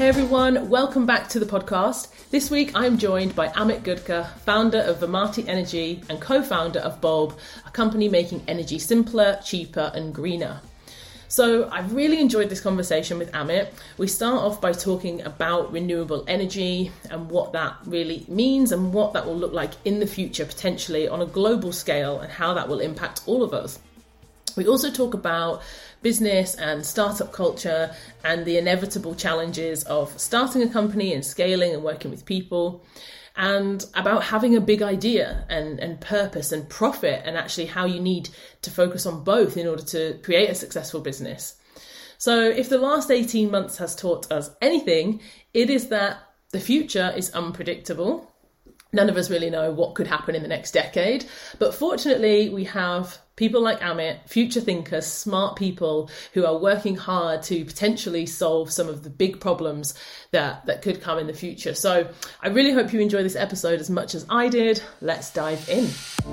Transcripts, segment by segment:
everyone, welcome back to the podcast. This week I'm joined by Amit Gudka, founder of Vamati Energy and co-founder of Bulb, a company making energy simpler, cheaper and greener. So I've really enjoyed this conversation with Amit. We start off by talking about renewable energy and what that really means and what that will look like in the future, potentially on a global scale, and how that will impact all of us. We also talk about business and startup culture and the inevitable challenges of starting a company and scaling and working with people, and about having a big idea and purpose and profit, and actually how you need to focus on both in order to create a successful business. So if the last 18 months has taught us anything, it is that the future is unpredictable. None of us really know what could happen in the next decade, but fortunately we have people like Amit, future thinkers, smart people who are working hard to potentially solve some of the big problems that could come in the future. So I really hope you enjoy this episode as much as I did. Let's dive in.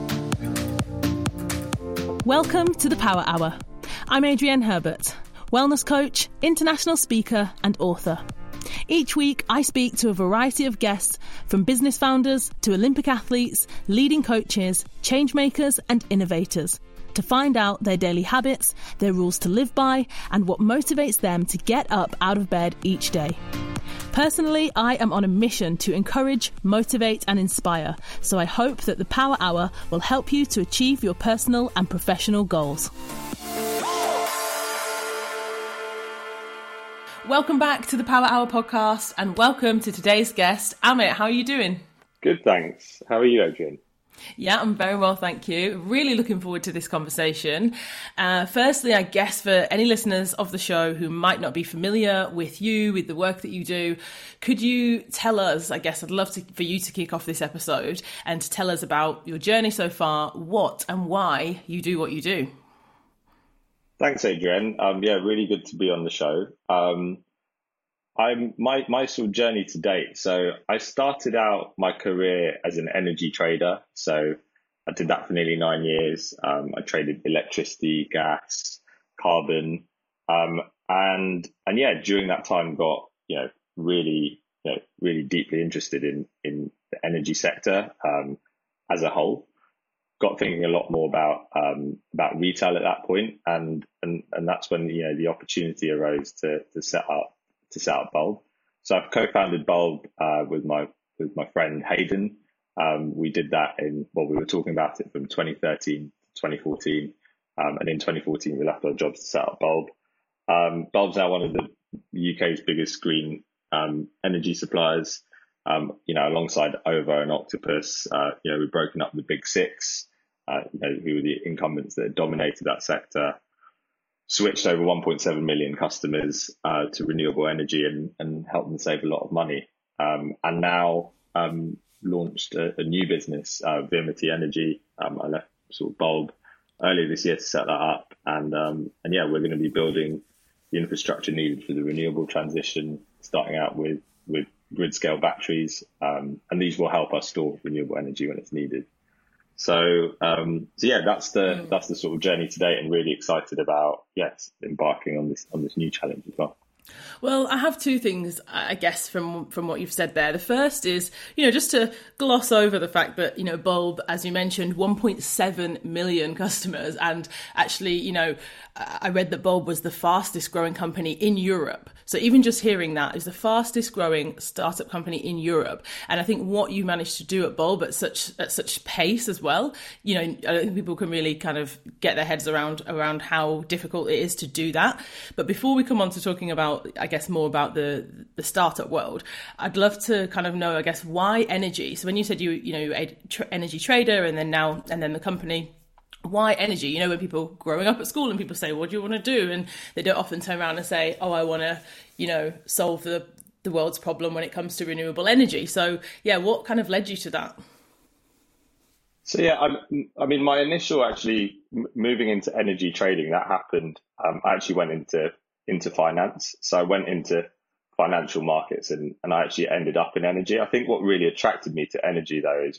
Welcome to the Power Hour. I'm Adrienne Herbert, wellness coach, international speaker and author. Each week, I speak to a variety of guests, from business founders to Olympic athletes, leading coaches, change makers and innovators, to find out their daily habits, their rules to live by, and what motivates them to get up out of bed each day. Personally, I am on a mission to encourage, motivate and inspire, so I hope that the Power Hour will help you to achieve your personal and professional goals. Welcome back to the Power Hour podcast, and welcome to today's guest, Amit. How are you doing? Good, thanks. How are you, Adrienne? Yeah, I'm very well, thank you. Really looking forward to this conversation. Firstly, I guess for any listeners of the show who might not be familiar with you, with the work that you do, could you tell us, I guess I'd love for you to kick off this episode and to tell us about your journey so far, what and why you do what you do. Thanks, Adrienne. Yeah, really good to be on the show. My sort of journey to date. So I started out my career as an energy trader. So I did that for nearly 9 years. I traded electricity, gas, carbon, and yeah, during that time got really deeply interested in the energy sector as a whole. Got thinking a lot more about retail at that point, and that's when the opportunity arose to set up Bulb. So I've co-founded Bulb with my friend Hayden. We did that we were talking about it from 2013 to 2014, and in 2014 we left our jobs to set up Bulb. Bulb's now one of the UK's biggest green energy suppliers. Alongside OVO and Octopus, we've broken up the big six, who were the incumbents that dominated that sector, switched over 1.7 million customers to renewable energy and helped them save a lot of money. And now launched a new business, Vamati Energy. I left sort of Bulb earlier this year to set that up. And yeah, we're going to be building the infrastructure needed for the renewable transition, starting out with grid scale batteries, and these will help us store renewable energy when it's needed. So yeah, that's the sort of journey today, and really excited about embarking on this new challenge as well. Well, I have two things, I guess, from what you've said there. The first is, just to gloss over the fact that, Bulb, as you mentioned, 1.7 million customers. And actually, I read that Bulb was the fastest growing company in Europe. So even just hearing that is the fastest growing startup company in Europe. And I think what you managed to do at Bulb at such pace as well, I don't think people can really kind of get their heads around how difficult it is to do that. But before we come on to talking about, I guess, more about the startup world, I'd love to kind of know, I guess, why energy? So when you said you a energy trader and then the company, why energy? When people growing up at school and people say, what do you want to do? And they don't often turn around and say, oh, I want to, solve the world's problem when it comes to renewable energy. So yeah, what kind of led you to that? So yeah, I mean, my initial actually moving into energy trading, that happened. I actually went into finance. So I went into financial markets and I actually ended up in energy. I think what really attracted me to energy though is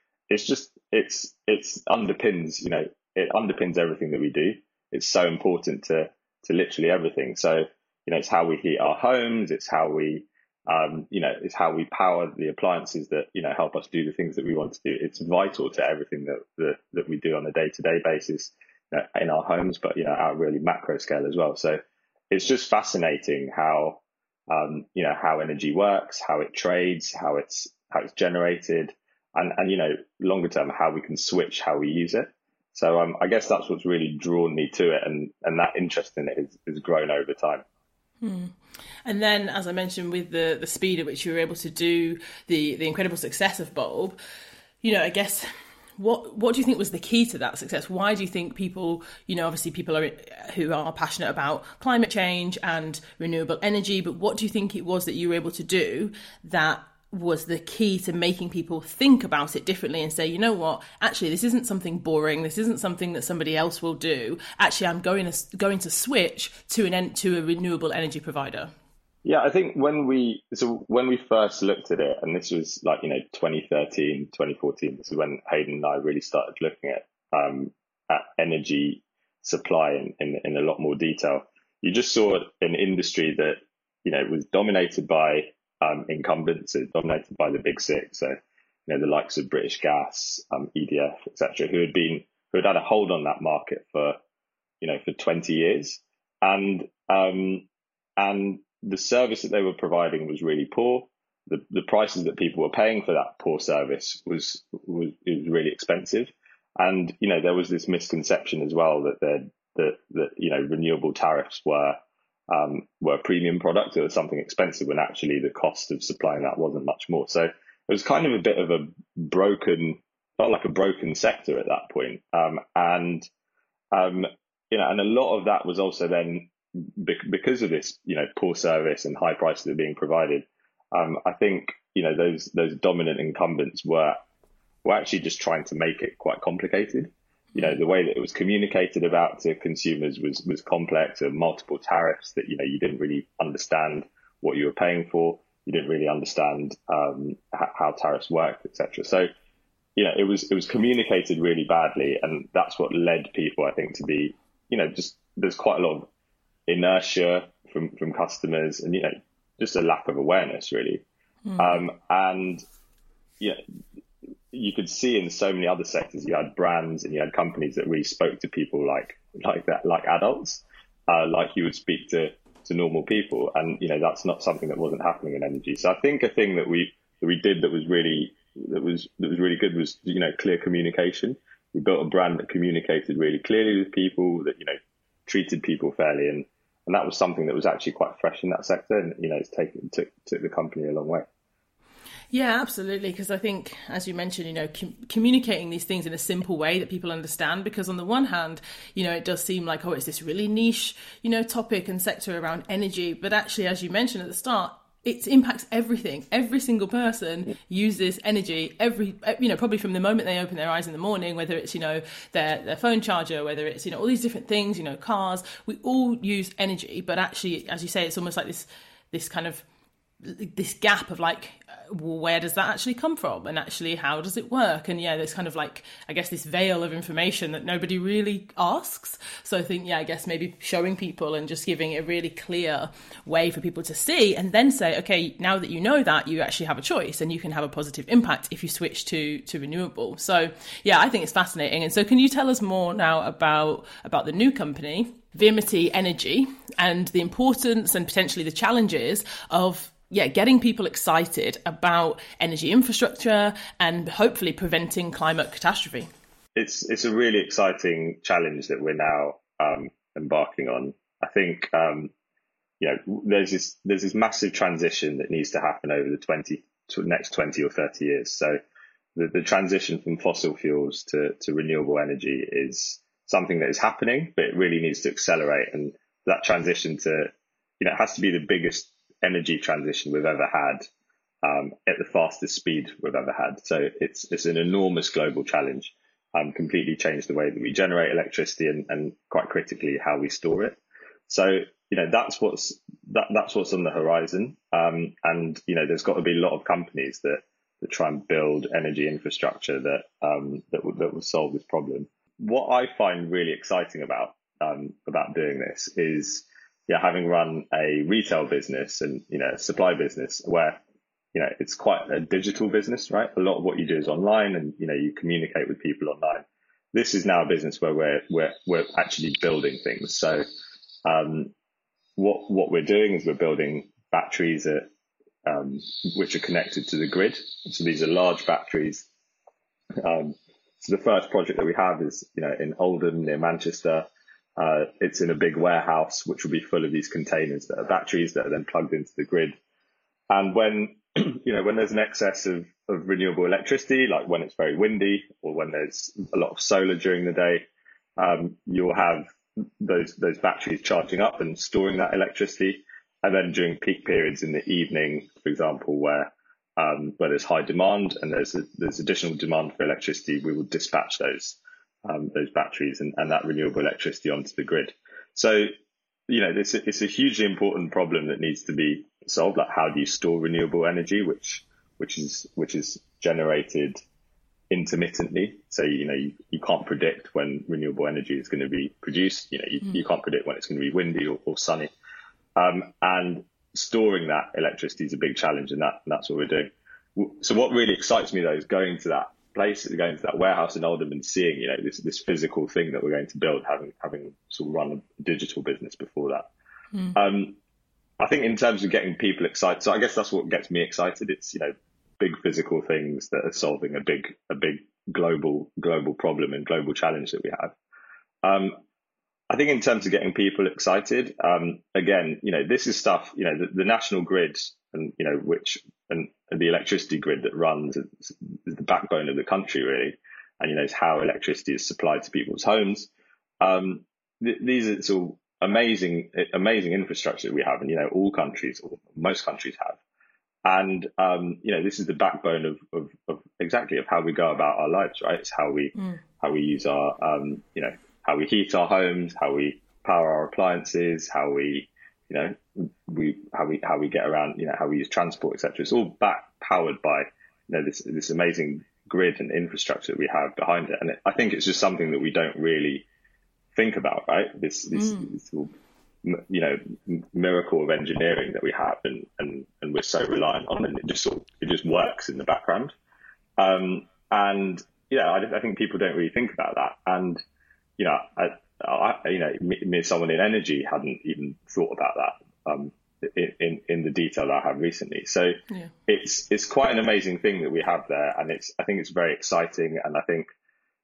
it underpins, it underpins everything that we do. It's so important to literally everything. So, it's how we heat our homes. It's how we It's how we power the appliances that, help us do the things that we want to do. It's vital to everything that we do on a day-to-day basis, in our homes, but, at a really macro scale as well. So it's just fascinating how energy works, how it trades, how it's generated, and longer term, how we can switch how we use it. So I guess that's what's really drawn me to it, and that interest in it has grown over time. And then, as I mentioned, with the speed at which you were able to do the incredible success of Bulb, I guess, what do you think was the key to that success? Why do you think people, obviously people who are passionate about climate change and renewable energy, but what do you think it was that you were able to do that was the key to making people think about it differently and say, you know what, actually, this isn't something boring. This isn't something that somebody else will do. Actually, I'm going to switch to a renewable energy provider. Yeah, I think when we first looked at it, and this was 2013, 2014, this is when Hayden and I really started looking at energy supply in a lot more detail. You just saw an industry that, was dominated by incumbents, dominated by the big six, so the likes of British Gas, EDF, etc., who had had a hold on that market for 20 years, and the service that they were providing was really poor. The prices that people were paying for that poor service was really expensive, and there was this misconception as well that renewable tariffs were a premium product. It was something expensive when actually the cost of supplying that wasn't much more. So it was kind of a bit of felt like a broken sector at that point. And a lot of that was also then because of this, poor service and high prices that are being provided. I think, those dominant incumbents were actually just trying to make it quite complicated. The way that it was communicated about to consumers was complex, and multiple tariffs that, you didn't really understand what you were paying for. You didn't really understand how tariffs worked, etc. So, it was communicated really badly, and that's what led people, I think, to be, just there's quite a lot of inertia from customers, and just a lack of awareness, really. And you could see in so many other sectors, you had brands and you had companies that really spoke to people like adults, like you would speak to normal people. And, that's not something that wasn't happening in energy. So I think a thing that we did that was really good was, clear communication. We built a brand that communicated really clearly with people, that, treated people fairly. And that was something that was actually quite fresh in that sector. And, it's took the company a long way. Yeah, absolutely. Because I think, as you mentioned, communicating these things in a simple way that people understand, because on the one hand, it does seem like, it's this really niche, topic and sector around energy. But actually, as you mentioned at the start, it impacts everything. Every single person uses energy probably from the moment they open their eyes in the morning, whether it's, their phone charger, whether it's, all these different things, cars, we all use energy. But actually, as you say, it's almost like this kind of this gap of where does that actually come from, and actually how does it work? And there's kind of I guess this veil of information that nobody really asks. So I think I guess maybe showing people and just giving a really clear way for people to see, and then say, okay, now that you know that, you actually have a choice and you can have a positive impact if you switch to renewable. So I think it's fascinating. And so can you tell us more now about the new company, Viamity Energy, and the importance and potentially the challenges of getting people excited about energy infrastructure and hopefully preventing climate catastrophe? It's a really exciting challenge that we're now embarking on. I think there's this massive transition that needs to happen over the next 20 or 30 years. So the transition from fossil fuels to renewable energy is something that is happening, but it really needs to accelerate. And that transition it has to be the biggest energy transition we've ever had, at the fastest speed we've ever had. So it's an enormous global challenge, completely change the way that we generate electricity and quite critically how we store it. So that's what's on the horizon, and there's got to be a lot of companies that try and build energy infrastructure that will solve this problem. What I find really exciting about doing this is having run a retail business and, a supply business where, it's quite a digital business, right? A lot of what you do is online and, you communicate with people online. This is now a business where we're actually building things. So, what we're doing is we're building batteries which are connected to the grid. So these are large batteries. So the first project that we have is, in Oldham near Manchester. It's in a big warehouse, which will be full of these containers that are batteries that are then plugged into the grid. And when, when there's an excess of renewable electricity, like when it's very windy or when there's a lot of solar during the day, you'll have those batteries charging up and storing that electricity. And then during peak periods in the evening, for example, where there's high demand and there's additional demand for electricity, we will dispatch those batteries and that renewable electricity onto the grid. So, it's a hugely important problem that needs to be solved. Like, how do you store renewable energy, which is generated intermittently? So, you can't predict when renewable energy is going to be produced. You can't predict when it's going to be windy or sunny. And storing that electricity is a big challenge, and that's what we're doing. So what really excites me, though, is going to that place, going to that warehouse in Oldham and seeing, this physical thing that we're going to build, having sort of run a digital business before that. I think in terms of getting people excited, so I guess that's what gets me excited. It's, big physical things that are solving a big global problem and global challenge that we have. I think in terms of getting people excited, again, this is stuff, the national grid and, and the electricity grid that runs is the backbone of the country, really. And, it's how electricity is supplied to people's homes. These are sort of amazing infrastructure that we have, and, all countries, or most countries have. And, this is the backbone of exactly of how we go about our lives, right? It's how we use our, how we heat our homes, how we power our appliances, how we get around, how we use transport, etc. It's all powered by, this amazing grid and infrastructure that we have behind it. And I think it's just something that we don't really think about, right? This miracle of engineering that we have and we're so reliant on, and it just works in the background. I think people don't really think about that. And, me as someone in energy hadn't even thought about that in the detail that I have recently. So it's quite an amazing thing that we have there, and I think it's very exciting. And I think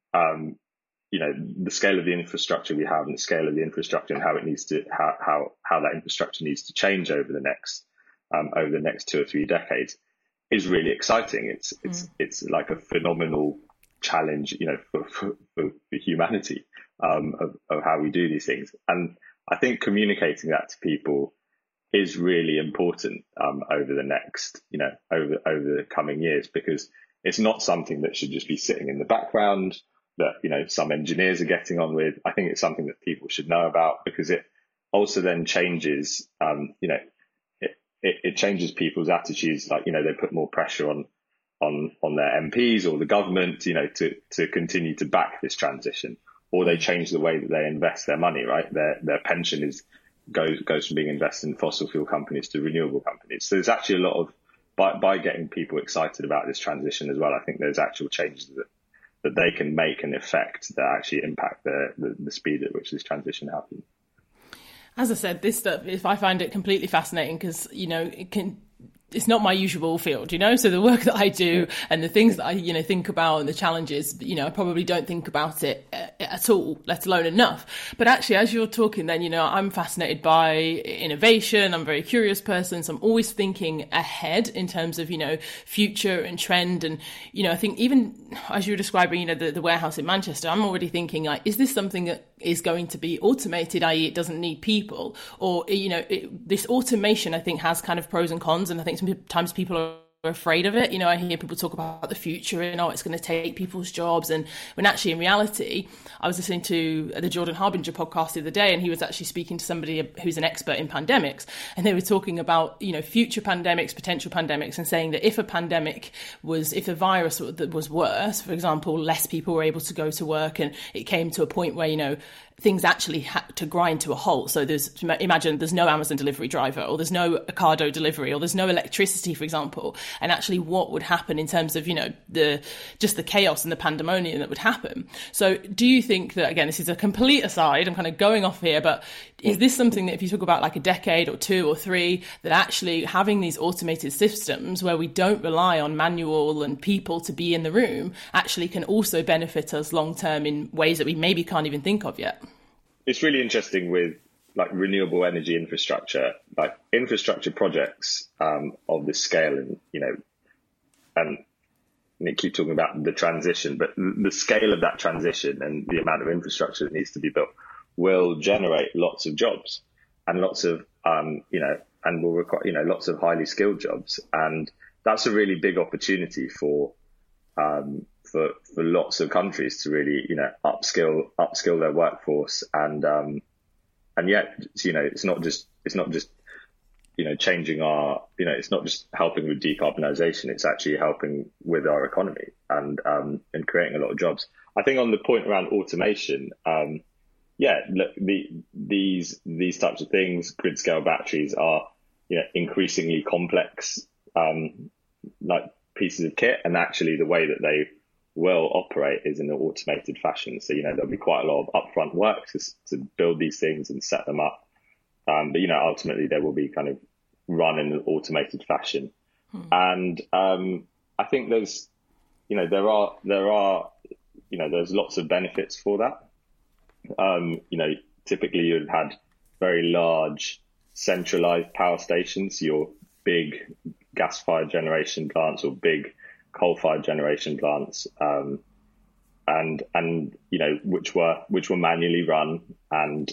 the scale of the infrastructure we have and the scale of the infrastructure and how it needs to how that infrastructure needs to change over the next 2 or 3 decades is really exciting. It's like a phenomenal challenge, for humanity, of how we do these things. And I think communicating that to people is really important, over the next, over the coming years, because it's not something that should just be sitting in the background that, some engineers are getting on with. I think it's something that people should know about, because it also then changes, it changes people's attitudes. Like, they put more pressure on their MPs or the government, to continue to back this transition, or they change the way that they invest their money, right? Their pension goes from being invested in fossil fuel companies to renewable companies. So there's actually a lot of, by getting people excited about this transition as well, I think there's actual changes that they can make and effect that actually impact the speed at which this transition happens. As I said, this stuff, I find it completely fascinating because, it's not my usual field, so the work that I do and the things that I, think about and the challenges, I probably don't think about it at all, let alone enough. But actually, as you're talking then, I'm fascinated by innovation. I'm a very curious person. So I'm always thinking ahead in terms of, future and trend. And, I think even as you were describing, the warehouse in Manchester, I'm already thinking like, is this something that is going to be automated, i.e. it doesn't need people? Or, this automation, I think, has kind of pros and cons. And I think sometimes people are afraid of it. I hear people talk about the future and, it's going to take people's jobs. And when actually in reality, I was listening to the Jordan Harbinger podcast the other day, and he was actually speaking to somebody who's an expert in pandemics. And they were talking about, future pandemics, potential pandemics, and saying that if a virus was worse, for example, less people were able to go to work, and it came to a point where, things actually had to grind to a halt. So imagine there's no Amazon delivery driver, or there's no Ocado delivery, or there's no electricity, for example. And actually what would happen in terms of, the chaos and the pandemonium that would happen. So do you think that, again, this is a complete aside, I'm kind of going off here, but is this something that if you talk about like a decade or 2 or 3, that actually having these automated systems where we don't rely on manual and people to be in the room actually can also benefit us long term in ways that we maybe can't even think of yet? It's really interesting with like renewable energy infrastructure, like infrastructure projects of this scale, and and you keep talking about the transition, but the scale of that transition and the amount of infrastructure that needs to be built will generate lots of jobs and lots of and will require lots of highly skilled jobs, and that's a really big opportunity for lots of countries to really upskill their workforce, and yet it's not just changing our it's not just helping with decarbonization, it's actually helping with our economy and creating a lot of jobs. I think on the point around automation, look, these types of things, grid scale batteries are increasingly complex like pieces of kit, and actually the way that they will operate is in an automated fashion. So there'll be quite a lot of upfront work to build these things and set them up, but ultimately they will be kind of run in an automated fashion. And I think there's there's lots of benefits for that. Typically you'd had very large centralized power stations, your big gas-fired generation plants or big coal-fired generation plants, and which were manually run, and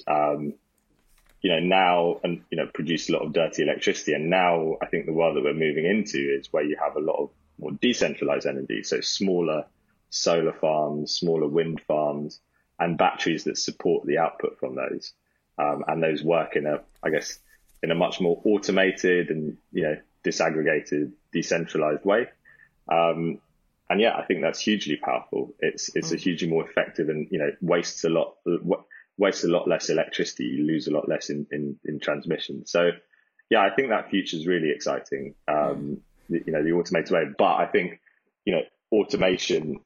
now produce a lot of dirty electricity. And now I think the world that we're moving into is where you have a lot of more decentralized energy, so smaller solar farms, smaller wind farms, and batteries that support the output from those, and those work in a much more automated and disaggregated, decentralized way. I think that's hugely powerful. It's a hugely more effective, and wastes a lot less electricity. You lose a lot less in transmission. So I think that future is really exciting. The automated way, but I think automation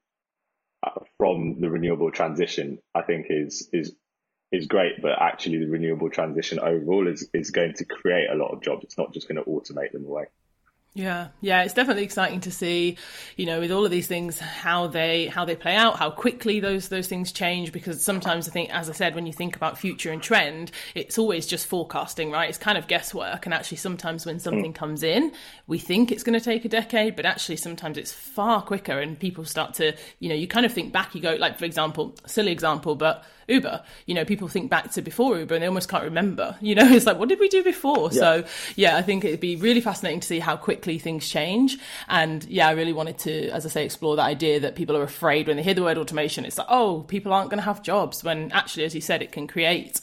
from the renewable transition, I think is great, but actually the renewable transition overall is going to create a lot of jobs. It's not just going to automate them away. Yeah, it's definitely exciting to see, with all of these things, how they play out, how quickly those things change, because sometimes I think, as I said, when you think about future and trend, it's always just forecasting, right? It's kind of guesswork. And actually sometimes when something comes in, we think it's going to take a decade, but actually sometimes it's far quicker, and people start to, you kind of think back, you go, like, for example, silly example, but Uber, people think back to before Uber and they almost can't remember, it's like, what did we do before? Yeah. So I think it'd be really fascinating to see how quickly things change. And I really wanted to, as I say, explore that idea that people are afraid when they hear the word automation. It's like, oh, people aren't going to have jobs, when actually, as you said, it can create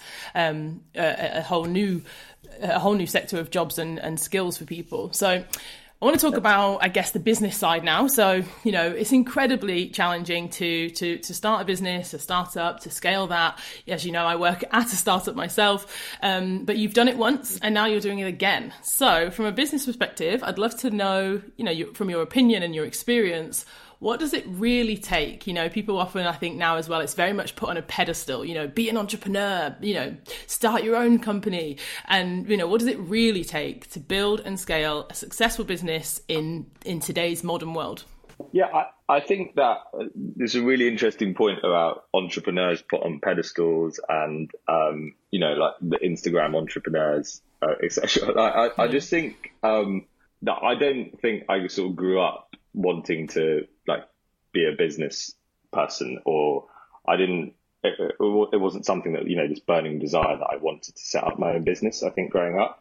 a whole new sector of jobs and skills for people. So I want to talk about, I guess, the business side now. So, it's incredibly challenging to start a business, a startup, to scale that. As you know, I work at a startup myself, but you've done it once and now you're doing it again. So from a business perspective, I'd love to know, from your opinion and your experience, what does it really take? People often, I think now as well, it's very much put on a pedestal, be an entrepreneur, start your own company. And, what does it really take to build and scale a successful business in today's modern world? Yeah, I think that there's a really interesting point about entrepreneurs put on pedestals and, like the Instagram entrepreneurs, etc. I just think that I don't think I sort of grew up wanting to be a business person, or it wasn't something that, this burning desire that I wanted to set up my own business. I think growing up,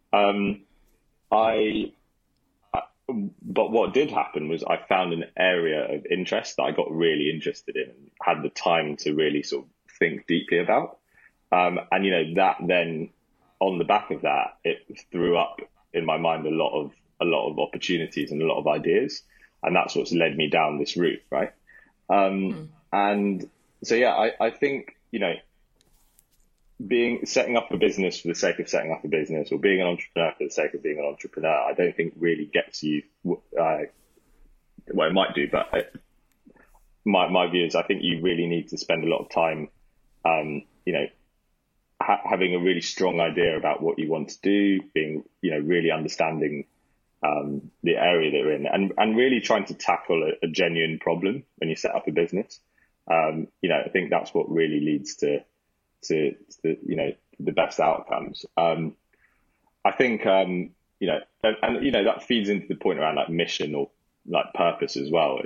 but what did happen was I found an area of interest that I got really interested in, and had the time to really sort of think deeply about. And that then, on the back of that, it threw up in my mind a lot of opportunities and a lot of ideas. And that's what's led me down this route, right? And so, I think, setting up a business for the sake of setting up a business, or being an entrepreneur for the sake of being an entrepreneur, I don't think really gets you, well, it might do, but my view is I think you really need to spend a lot of time, having a really strong idea about what you want to do, being, really understanding the area that you're in, and really trying to tackle a genuine problem when you set up a business. I think that's what really leads to the best outcomes. I think, that feeds into the point around like mission or like purpose as well.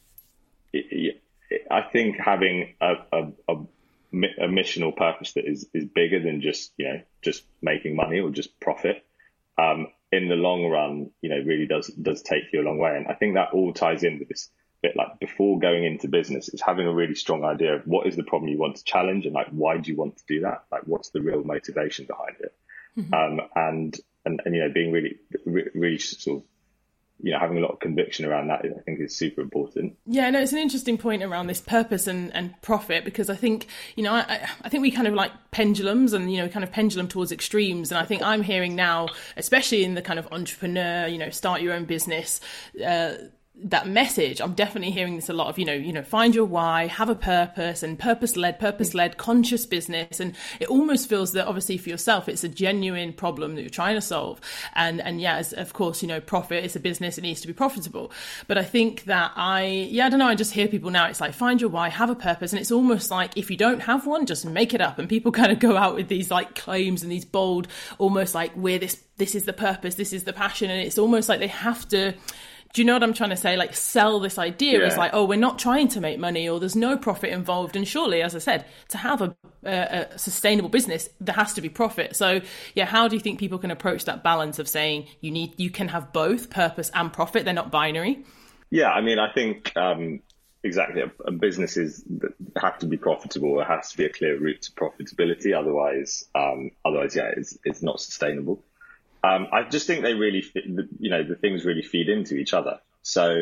I think having a mission or purpose that is bigger than just making money or just profit, in the long run, really does take you a long way. And I think that all ties in with this bit, like before going into business, is having a really strong idea of what is the problem you want to challenge, and like why do you want to do that? Like what's the real motivation behind it? And being really sort of having a lot of conviction around that, I think, is super important. Yeah, no, it's an interesting point around this purpose and profit, because I think, I think we kind of like pendulums and, kind of pendulum towards extremes. And I think I'm hearing now, especially in the kind of entrepreneur, start your own business, that message, I'm definitely hearing this a lot of, find your why, have a purpose, and purpose-led, conscious business. And it almost feels that obviously for yourself, it's a genuine problem that you're trying to solve. And yeah, of course, profit is a business, it needs to be profitable. But I think that I don't know, I just hear people now, it's like, find your why, have a purpose. And it's almost like, if you don't have one, just make it up. And people kind of go out with these like claims and these bold, almost like, this is the purpose, this is the passion. And it's almost like they have to, do you know what I'm trying to say? Like sell this idea. Yeah. It's like, oh, we're not trying to make money, or there's no profit involved. And surely, as I said, to have a sustainable business, there has to be profit. So yeah, how do you think people can approach that balance of saying you can have both purpose and profit? They're not binary. Yeah, I mean, I think exactly. A business have to be profitable. It has to be a clear route to profitability. Otherwise, it's not sustainable. I just think they really, the things really feed into each other. So,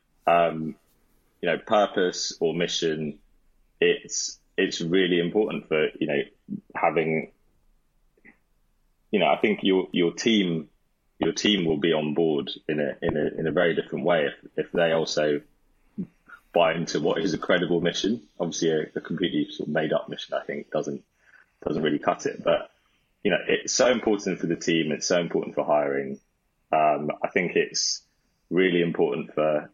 purpose or mission, it's really important for, having, I think your team will be on board in a very different way if they also buy into what is a credible mission. Obviously, a completely sort of made up mission, I think, doesn't really cut it, but it's so important for the team. It's so important for hiring. I think it's really important for,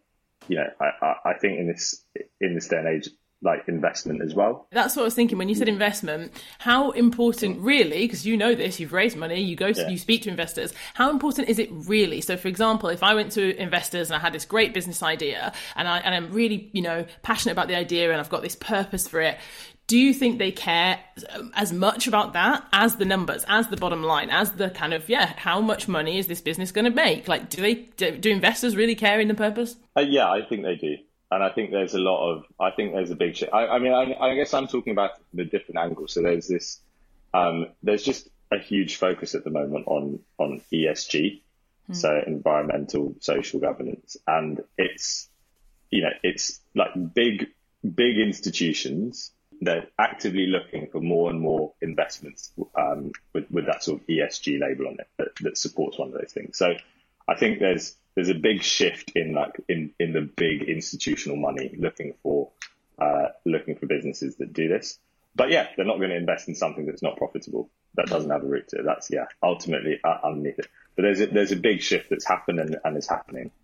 I think in this day and age, like investment as well. That's what I was thinking when you said investment. How important really, because you know this, you've raised money, you speak to investors. How important is it really? So for example, if I went to investors and I had this great business idea and I'm really, passionate about the idea and I've got this purpose for it, do you think they care as much about that as the numbers, as the bottom line, as the kind of, how much money is this business going to make? Like, do investors really care in the purpose? Yeah, I think they do. And I think there's a big shift. I guess I'm talking about the different angles. So there's this, there's just a huge focus at the moment on ESG. So environmental, social governance. And it's like big institutions. They're actively looking for more and more investments with that sort of ESG label on it that supports one of those things. So I think there's a big shift in the big institutional money looking for businesses that do this. But yeah, they're not going to invest in something that's not profitable, that doesn't have a route to it. That's ultimately underneath it. But there's a big shift that's happened and is happening.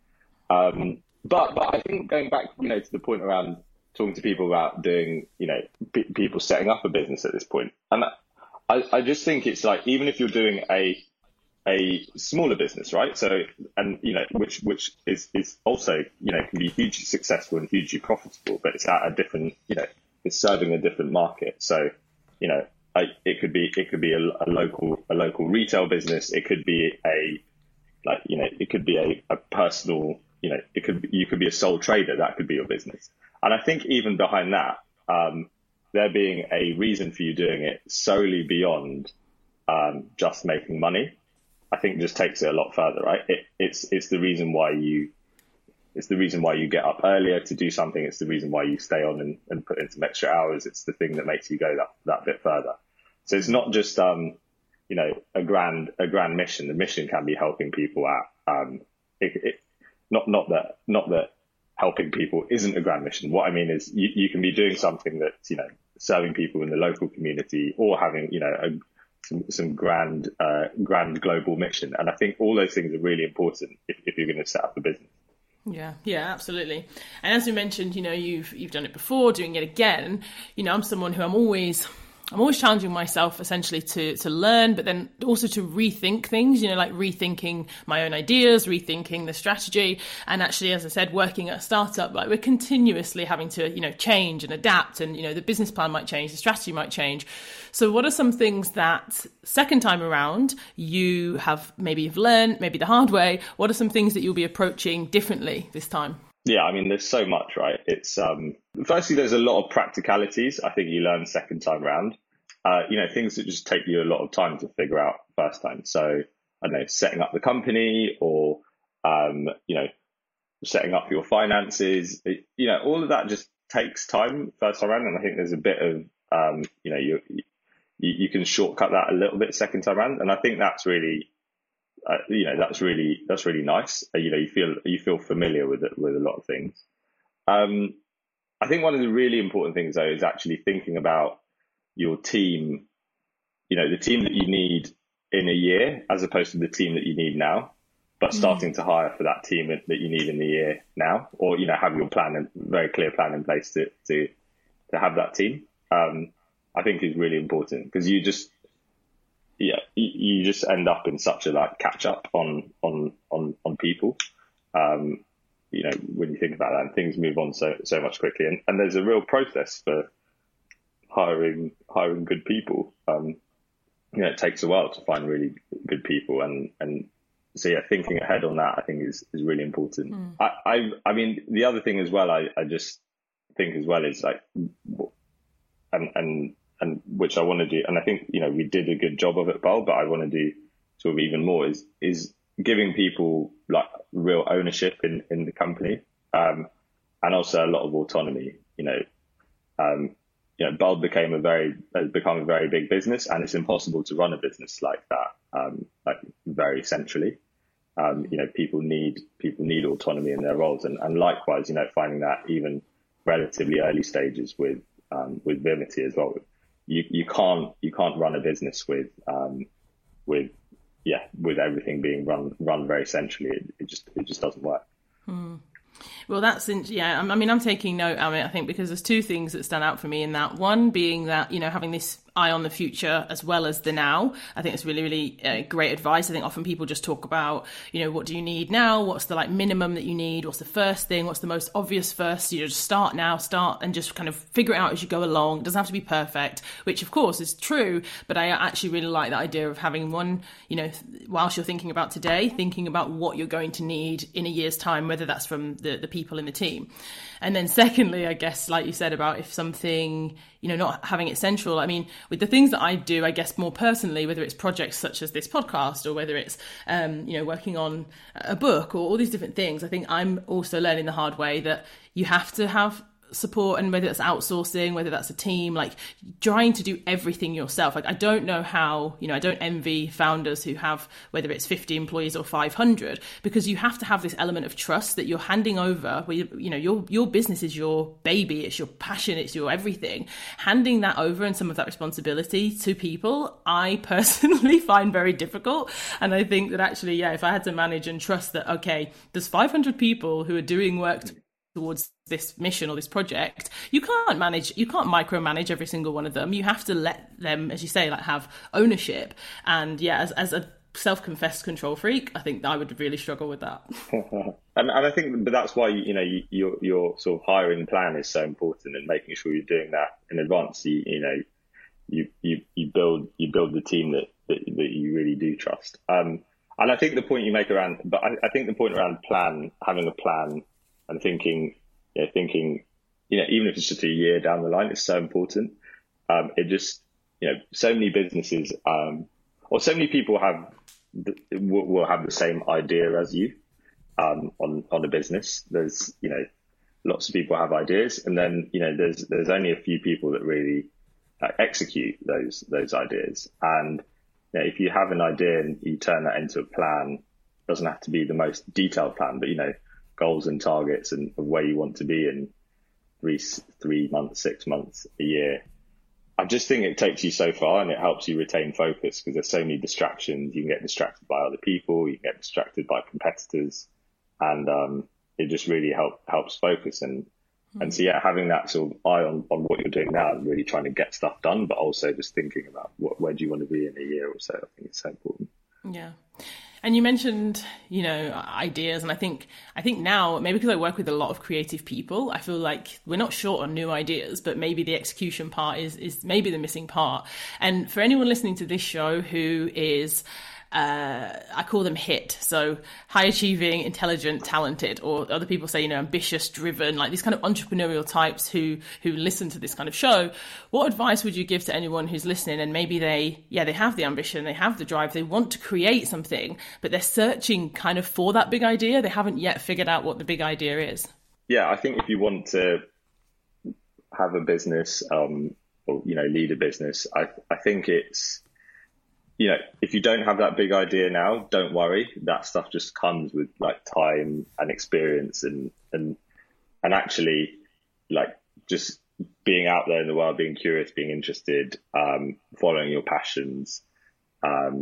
But I think going back to the point around talking to people about doing, people setting up a business at this point. And I just think it's like, even if you're doing a smaller business, right? So, and, which is also, can be hugely successful and hugely profitable, but it's at a different, it's serving a different market. So, it could be a local retail business. It could be it could be a personal, you could be a sole trader. That could be your business. And I think even behind that, there being a reason for you doing it solely beyond just making money, I think just takes it a lot further, right? It's the reason why you get up earlier to do something. It's the reason why you stay on and put in some extra hours. It's the thing that makes you go that bit further. So it's not just, a grand mission. The mission can be helping people out. Not that helping people isn't a grand mission. What I mean is you can be doing something that's, serving people in the local community, or having, some grand global mission. And I think all those things are really important if you're going to set up a business. Yeah, absolutely. And as we mentioned, you've done it before, doing it again. I'm someone who I'm always challenging myself essentially to learn, but then also to rethink things, like rethinking my own ideas, rethinking the strategy. And actually, as I said, working at a startup, like we're continuously having to, change and adapt, and, the business plan might change, the strategy might change. So what are some things that second time around you've learned, maybe the hard way? What are some things that you'll be approaching differently this time? Yeah, I mean, there's so much, right? It's firstly, there's a lot of practicalities I think you learn second time round. Things that just take you a lot of time to figure out first time. So, I don't know, setting up the company, or setting up your finances. All of that just takes time first time round, and I think there's a bit of you can shortcut that a little bit second time round, and I think that's really. That's really nice. You feel familiar with a lot of things. I think one of the really important things though is actually thinking about your team. The team that you need in a year, as opposed to the team that you need now, but starting to hire for that team that you need in the year now, or have your very clear plan in place to have that team. I think is really important, because you just end up in such a catch up on people. When you think about that, and things move on so much quickly, and there's a real process for hiring good people. It takes a while to find really good people, and so thinking ahead on that I think is really important. I mean, the other thing as well, I just think as well is and which I want to do, and I think we did a good job of it, Bulb, but I want to do sort of even more is giving people real ownership in the company, and also a lot of autonomy. Bulb has become a very big business, and it's impossible to run a business like that, very centrally. People need autonomy in their roles, and likewise, likewise, that even relatively early stages with Vimity as well. You can't run a business with everything being run very centrally. It just doesn't work. Well, I mean, I'm taking note, I think, because there's two things that stand out for me in that. One being that, having this eye on the future as well as the now. I think it's really, really great advice. I think often people just talk about, what do you need now? What's the minimum that you need? What's the first thing? What's the most obvious first? Just start and just kind of figure it out as you go along. It doesn't have to be perfect, which of course is true. But I actually really like the idea of having one, whilst you're thinking about today, thinking about what you're going to need in a year's time, whether that's from the people in the team. And then secondly, I guess, like you said about if something, not having it central. I mean, with the things that I do, I guess more personally, whether it's projects such as this podcast, or whether it's, working on a book, or all these different things, I think I'm also learning the hard way that you have to have support, and whether that's outsourcing, whether that's a team, trying to do everything yourself. I don't know how, I don't envy founders who have, whether it's 50 employees or 500, because you have to have this element of trust that you're handing over, where your business is your baby, it's your passion, it's your everything. Handing that over and some of that responsibility to people, I personally find very difficult. And I think that actually, if I had to manage and trust that, okay, there's 500 people who are doing work towards this mission or this project, you can't micromanage every single one of them. You have to let them, as you say, have ownership. And as a self-confessed control freak, I think I would really struggle with that. and I think, but that's why your sort of hiring plan is so important, and making sure you're doing that in advance. You build the team that you really do trust. And I think the point you make around having a plan. And thinking, even if it's just a year down the line, it's so important. It just, so many businesses, or so many people will have the same idea as you, on a business. There's, lots of people have ideas, and then, there's only a few people that really execute those ideas. And if you have an idea and you turn that into a plan, it doesn't have to be the most detailed plan, but goals and targets and where you want to be in 3 months, 6 months, a year. I just think it takes you so far, and it helps you retain focus because there's so many distractions. You can get distracted by other people, you can get distracted by competitors, and it just really helps focus. And so, having that sort of eye on what you're doing now and really trying to get stuff done, but also just thinking about where do you want to be in a year or so. I think it's so important. Yeah. And you mentioned, ideas. And I think now, maybe because I work with a lot of creative people, I feel like we're not short on new ideas, but maybe the execution part is maybe the missing part. And for anyone listening to this show who is, I call them HIT, so high achieving, intelligent, talented, or other people say, ambitious, driven, like these kind of entrepreneurial types who listen to this kind of show. What advice would you give to anyone who's listening and maybe they have the ambition, they have the drive, they want to create something, but they're searching kind of for that big idea. They haven't yet figured out what the big idea is. Yeah, I think if you want to have a business, or, lead a business, I think it's, if you don't have that big idea now, don't worry. That stuff just comes with like time and experience and actually like just being out there in the world, being curious, being interested, following your passions. And,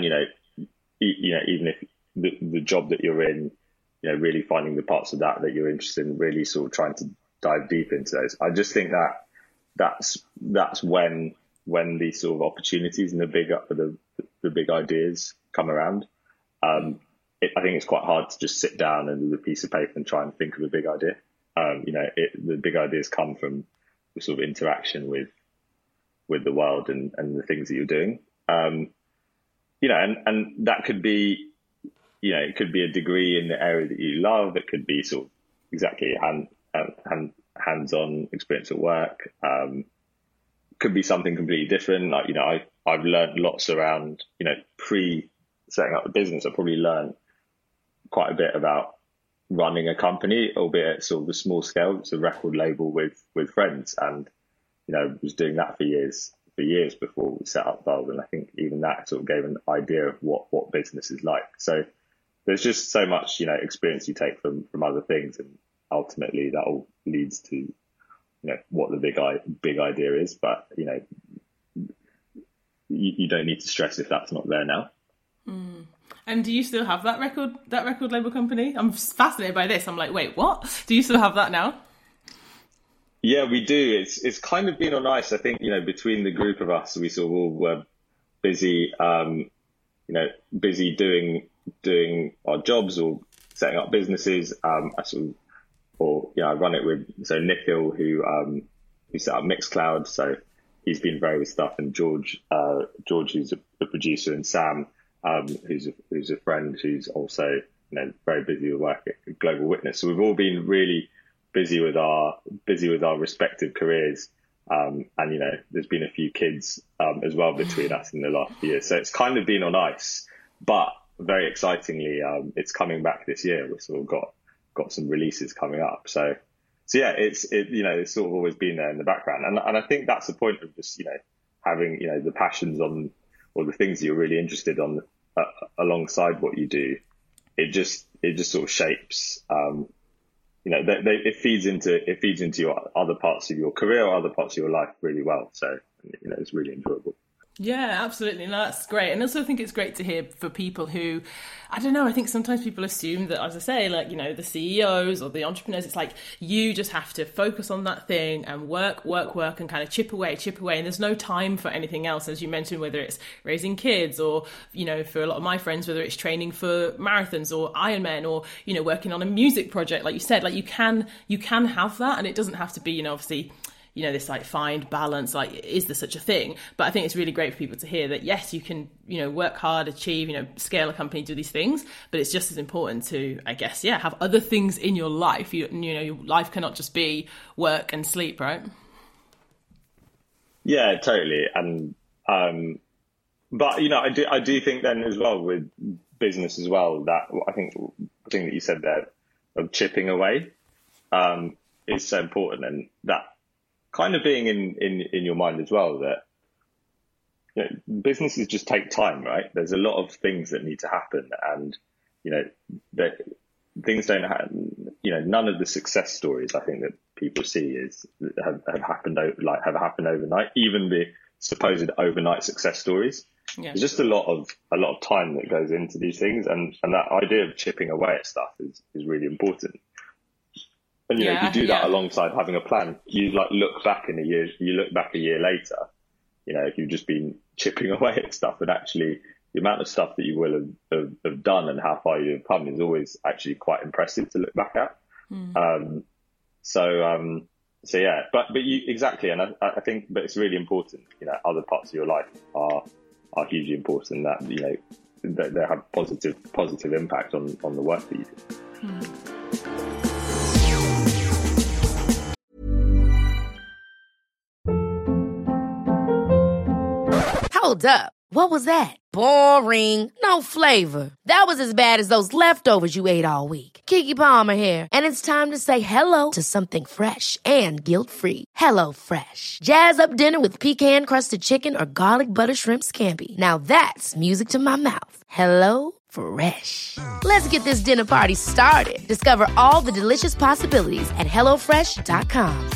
even if the job that you're in, really finding the parts of that you're interested in, really sort of trying to dive deep into those. I just think that's when these sort of opportunities and the big ideas come around. I think it's quite hard to just sit down and with a piece of paper and try and think of a big idea. The big ideas come from the sort of interaction with the world and the things that you're doing. And that could be, it could be a degree in the area that you love. It could be sort of exactly hands-on experience at work. Could be something completely different. Like, I've learned lots around, pre-setting up the business. I probably learned quite a bit about running a company, albeit at sort of a small scale. It's a record label with friends. And, was doing that for years before we set up Bulb. And I think even that sort of gave an idea of what business is like. So there's just so much, experience you take from other things. And ultimately that all leads to, what the big idea is, but you don't need to stress if that's not there now. And do you still have that record label company? I'm fascinated by this. I'm like, wait, what? Do you still have that now? Yeah, we do. It's kind of been on ice. I think between the group of us, we sort of all were busy, busy doing our jobs or setting up businesses. I run it with Nikhil, who set up Mixcloud, so he's been very with stuff, and George, who's a producer, and Sam, who's a friend who's also very busy with work at Global Witness. So we've all been really busy with our respective careers, and there's been a few kids as well between us in the last year. So it's kind of been on ice, but very excitingly, it's coming back this year. We've sort of got some releases coming up. So yeah, it's sort of always been there in the background. And I think that's the point of just, having, the passions on, or the things that you're really interested on alongside what you do. It just sort of shapes, it feeds into your other parts of your career or other parts of your life really well. So, it's really enjoyable. Yeah, absolutely. No, that's great. And I also think it's great to hear for people who, I don't know, I think sometimes people assume that, as I say, like, the CEOs or the entrepreneurs, it's like you just have to focus on that thing and work and kind of chip away. And there's no time for anything else, as you mentioned, whether it's raising kids or, for a lot of my friends, whether it's training for marathons or Ironman or, working on a music project, like you said, like you can have that, and it doesn't have to be, obviously, this like find balance, like, is there such a thing? But I think it's really great for people to hear that, yes, you can, work hard, achieve, scale a company, do these things, but it's just as important to, I guess, have other things in your life. Your life cannot just be work and sleep, right? Yeah, totally. And, but, I do think then as well with business as well, that I think the thing that you said there of chipping away, is so important. And that, kind of being in your mind as well that, you know, businesses just take time, right? There's a lot of things that need to happen, and, you know, that things don't happen. You know, none of the success stories I think that people see have happened overnight. Even the supposed overnight success stories. Yeah. There's just a lot of time that goes into these things, and that idea of chipping away at stuff is really important. And you know, you do that alongside having a plan. You look back a year later, you know, if you've just been chipping away at stuff, and actually the amount of stuff that you will have done and how far you've come is always actually quite impressive to look back at. So yeah, but you exactly, and I think, but it's really important. You know, other parts of your life are hugely important. That, you know, that they have positive impact on the work that you do. Hold up. What was that? Boring. No flavor. That was as bad as those leftovers you ate all week. Keke Palmer here, and it's time to say hello to something fresh and guilt-free. Hello Fresh. Jazz up dinner with pecan-crusted chicken or garlic butter shrimp scampi. Now that's music to my mouth. Hello Fresh. Let's get this dinner party started. Discover all the delicious possibilities at hellofresh.com.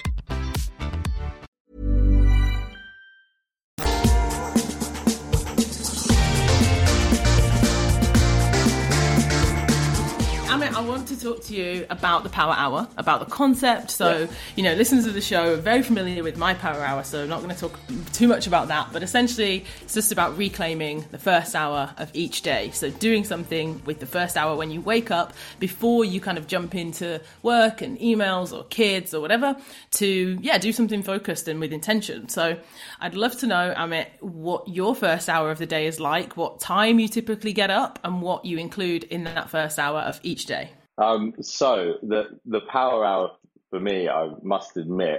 I want to talk to you about the Power Hour, about the concept. So, you know, listeners of the show are very familiar with my Power Hour, so I'm not going to talk too much about that. But essentially, it's just about reclaiming the first hour of each day. So doing something with the first hour when you wake up before you kind of jump into work and emails or kids or whatever to, do something focused and with intention. So I'd love to know, Amit, what your first hour of the day is like, what time you typically get up, and what you include in that first hour of each day. So the Power Hour for me, I must admit,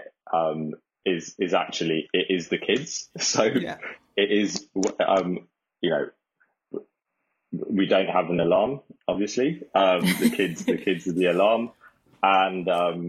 is actually, it is the kids. So it is, you know, we don't have an alarm, obviously. The kids are the alarm, and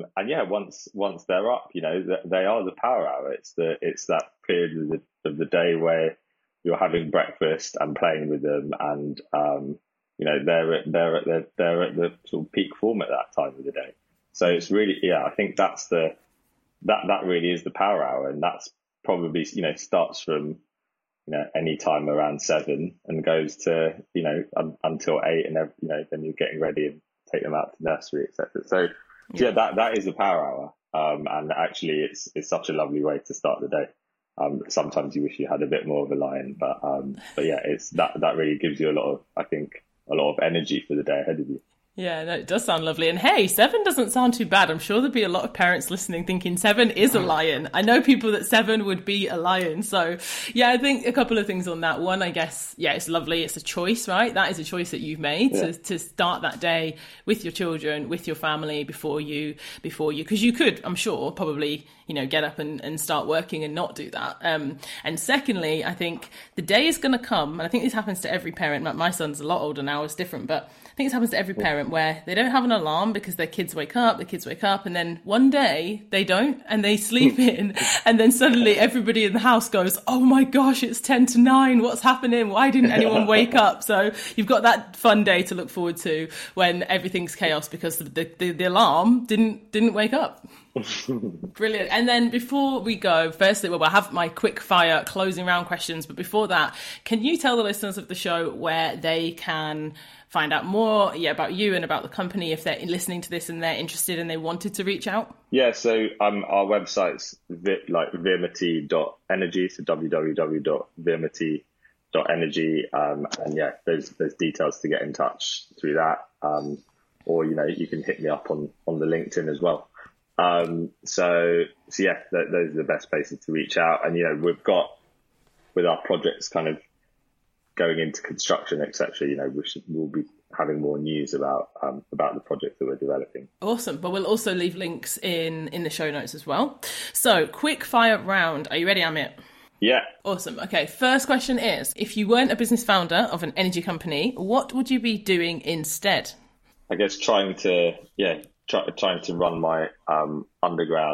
once they're up, you know, they are the Power Hour. It's that period of the day where you're having breakfast and playing with them, and you know, they're at the sort of peak form at that time of the day. So it's really, I think that really is the Power Hour, and that's probably, you know, starts from, you know, any time around 7 and goes to, you know, until 8, and you know, then you're getting ready and take them out to nursery, etc. So that is the Power Hour, and actually it's such a lovely way to start the day. Sometimes you wish you had a bit more of a lion, but yeah, it's that really gives you a lot of energy for the day ahead of you. Yeah, no, it does sound lovely. And hey, 7 doesn't sound too bad. I'm sure there'd be a lot of parents listening thinking 7 is a lion. I know people that 7 would be a lion. So yeah, I think a couple of things on that. One, I guess, it's lovely. It's a choice, right? That is a choice that you've made to start that day with your children, with your family before you, because you could, I'm sure, probably, you know, get up and start working and not do that. And secondly, I think the day is going to come, and I think this happens to every parent. My son's a lot older now, it's different, but I think this happens to every parent where they don't have an alarm because their kids wake up, and then one day they don't, and they sleep in, and then suddenly everybody in the house goes, oh my gosh, it's 10 to 9, what's happening? Why didn't anyone wake up? So you've got that fun day to look forward to when everything's chaos because the alarm didn't wake up. Brilliant. And then before we go, firstly, we'll have my quick fire closing round questions, but before that, can you tell the listeners of the show where they can find out more about you and about the company if they're listening to this and they're interested and they wanted to reach out? Yeah, so our website's virmity.energy, so www.virmity.energy, and there's details to get in touch through that, or, you know, you can hit me up on the LinkedIn as well. So yeah, those are the best places to reach out. And, you know, we've got, with our projects kind of going into construction, etc., you know, we'll be having more news about the project that we're developing. Awesome. But we'll also leave links in the show notes as well. So quick fire round. Are you ready, Amit? Yeah. Awesome. Okay. First question is, if you weren't a business founder of an energy company, what would you be doing instead? I guess trying to run my underground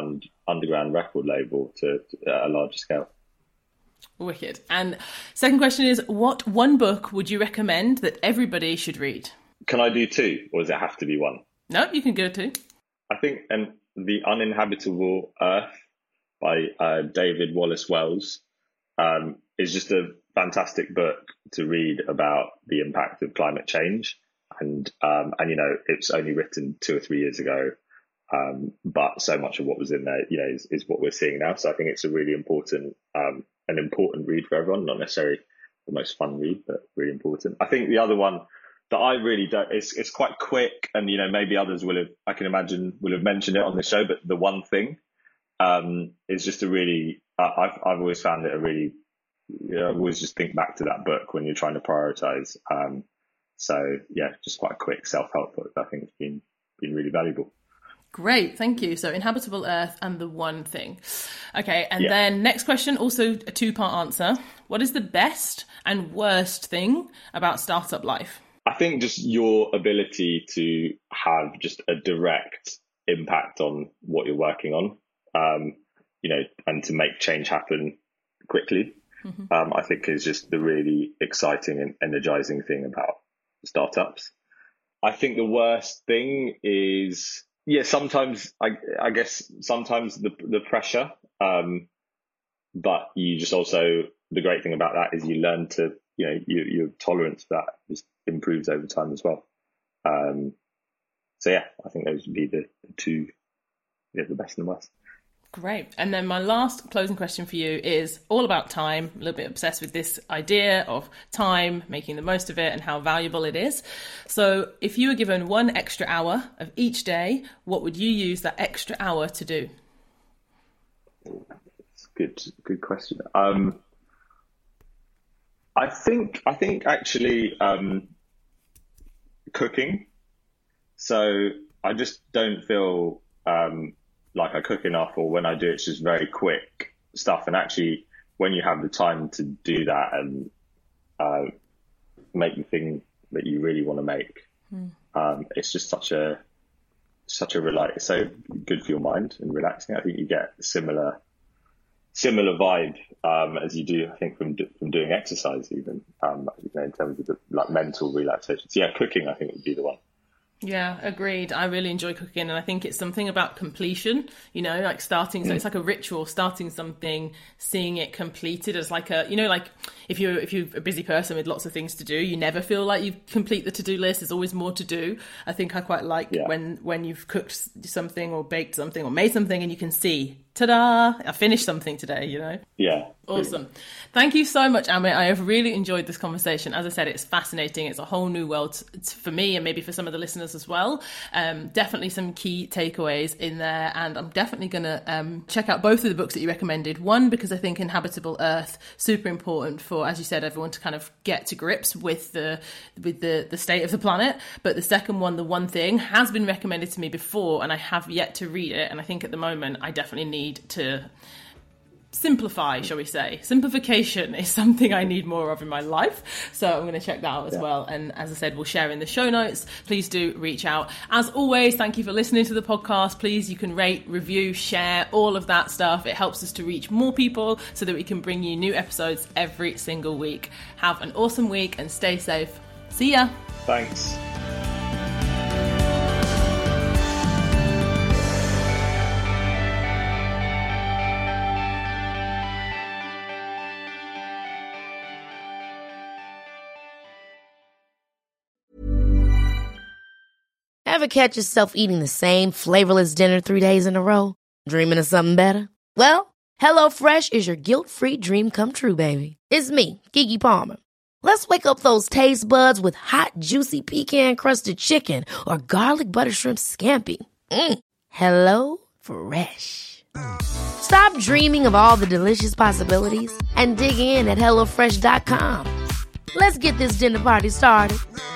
underground record label to a larger scale. Wicked. And second question is, what one book would you recommend that everybody should read? Can I do two, or does it have to be one? No, you can go two. I think The Uninhabitable Earth by David Wallace Wells is just a fantastic book to read about the impact of climate change. And you know, it's only written 2 or 3 years ago, but so much of what was in there, you know, is what we're seeing now. So I think it's a really important read for everyone, not necessarily the most fun read, but really important. I think the other one that I really don't, it's quite quick, and, you know, maybe others will have mentioned it on the show, but The One Thing is just a really, I've always found it a really, you know, I always just think back to that book when you're trying to prioritize. So yeah, just quite a quick self-help book that I think has been really valuable. Great, thank you. So Inhabitable Earth and The One Thing. Okay, and then next question, also a 2-part answer. What is the best and worst thing about startup life? I think just your ability to have just a direct impact on what you're working on, you know, and to make change happen quickly, I think is just the really exciting and energizing thing about startups. I think the worst thing is, sometimes I guess sometimes the pressure, but you just also, the great thing about that is you learn to, you know, your tolerance for that just improves over time as well. So yeah, I think those would be the two, the best and the worst. Great. And then my last closing question for you is all about time. A little bit obsessed with this idea of time, making the most of it and how valuable it is. So if you were given 1 extra hour of each day, what would you use that extra hour to do? It's a good question. I think actually cooking. So I just don't feel like I cook enough, or when I do, it's just very quick stuff. And actually, when you have the time to do that and make the thing that you really want to make, it's just such a it's so good for your mind and relaxing. I think you get similar vibe as you do, I think, from doing exercise, even you know, in terms of the mental relaxation. So yeah, cooking I think would be the one. Yeah, agreed. I really enjoy cooking, and I think it's something about completion, you know, like starting, so it's like a ritual, starting something, seeing it completed as like a, you know, like if you're a busy person with lots of things to do, you never feel like you complete the to-do list. There's always more to do. I think I quite like when you've cooked something or baked something or made something and you can see, ta-da, I finished something today, you know? Yeah. Awesome. Thank you so much, Amit. I have really enjoyed this conversation. As I said, it's fascinating. It's a whole new world for me, and maybe for some of the listeners as well. Definitely some key takeaways in there, and I'm definitely going to check out both of the books that you recommended. One, because I think Inhabitable Earth, super important for, as you said, everyone to kind of get to grips with the state of the planet. But the second one, The One Thing, has been recommended to me before, and I have yet to read it. And I think at the moment I definitely need to simplify, shall we say. Simplification is something I need more of in my life. So I'm going to check that out as well. And as I said, we'll share in the show notes. Please do reach out. As always, thank you for listening to the podcast. Please, you can rate, review, share, all of that stuff. It helps us to reach more people so that we can bring you new episodes every single week. Have an awesome week and stay safe. See ya. Thanks. Ever catch yourself eating the same flavorless dinner 3 days in a row? Dreaming of something better? Well, HelloFresh is your guilt-free dream come true, baby. It's me, Keke Palmer. Let's wake up those taste buds with hot, juicy pecan-crusted chicken or garlic butter shrimp scampi. Hello Fresh. Stop dreaming of all the delicious possibilities and dig in at HelloFresh.com. Let's get this dinner party started.